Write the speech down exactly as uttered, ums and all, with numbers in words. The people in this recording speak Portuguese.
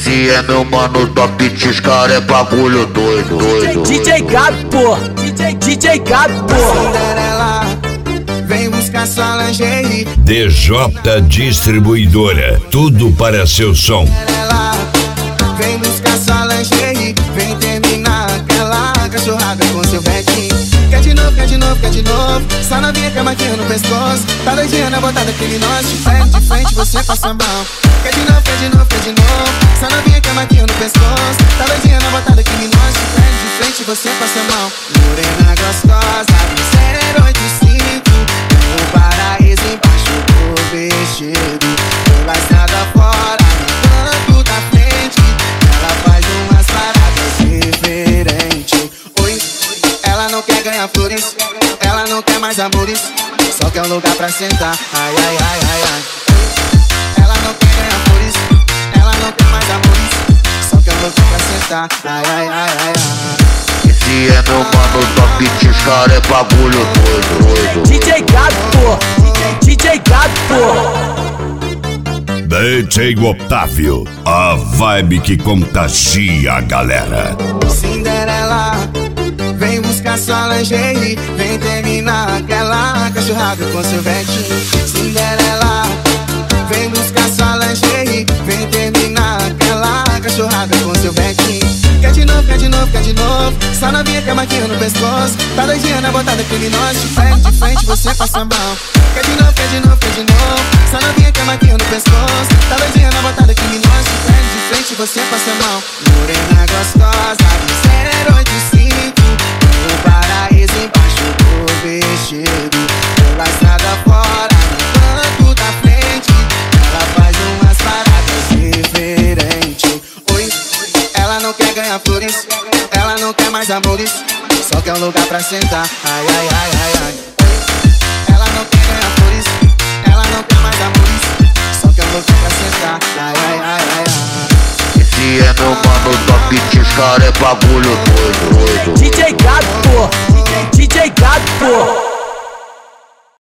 Esse é meu mano top, os cara é bagulho doido, doido. D J Gabi, pô, DJ, D J Gabi, pô. Cinderela, vem buscar sua lingerie. D J Distribuidora, tudo para seu som. Cinderela, vem buscar sua lingerie. Vem terminar aquela cachorrada com seu vequinho. Quer de novo, quer de novo, quer de novo. Só novinha com a maquinha no pescoço. Tá doidinha na botada criminosa. De frente, de frente, você passa mal. Quer de novo, quer de novo, quer de novo. Só novinha com a maquinha no pescoço. Tá doidinha na botada criminosa. De frente, de frente, você passa mal. Morena gostosa, do zero oito cinco. No paraíso embaixo do vestido. Pela estrada fora, no canto da frente. Ela faz umas paradas diferentes. Oi, ela não quer ganhar flores. Ela não quer mais amores. Só quer um lugar pra sentar. Ai, ai, ai, ai, ai. Ela não quer ganhar flores. Ela não quer mais amores. Só quer um lugar pra sentar. Ai, ai, ai, ai, ai. Esse é meu mano top, os cara é bagulho doido, doido. D J Gabi, pô, D J Gabi, pô. D J Otávio, a vibe que contagia a galera. Cinderela, vem buscar sua lingerie. Vem terminar aquela cachorrada com seu vetinho. Cinderela, vem buscar sua lingerie. Vem terminar aquela cachorrada com seu vetinho. Quer de novo, quer de novo, quer de novo. Só novinha com a maquinha no pescoço. Tá doidinha na botada criminosa. De frente, de frente, você passa mal. Quer de novo, quer de novo, quer de novo. Só novinha com a maquinha no pescoço. Tá doidinha na botada criminosa. De frente, de frente, você passa mal. Morena gostosa, do zero oito cinco. No paraíso embaixo do vestido. Pela estrada fora, no canto da frente. Ela faz umas paradas diferentes. Oi, ela não quer ganhar flores. Ela não quer mais amores. Só quer um lugar pra sentar. Ai, ai, ai, ai, ai. Ela não quer ganhar flores. Ela não quer mais amores. Só quer um lugar pra sentar. Ai, ai, ai, ai, ai. Esse é meu mano top, os cara é bagulho doido, doido. D J Gabi, pô, D J Gabi, pô.